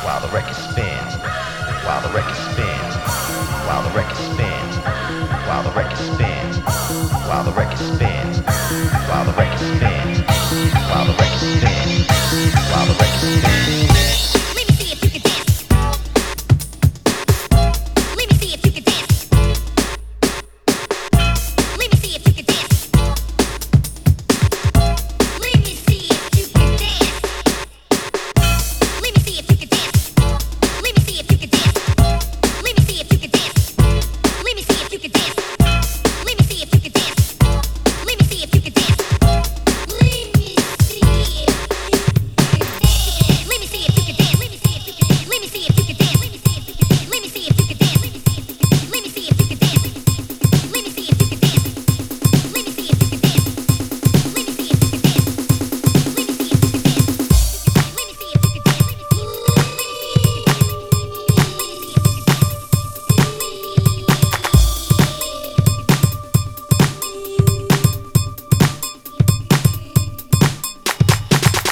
while the record spins, while the record spins, while the record spins, while the record spins, while the record spins, while the record spins.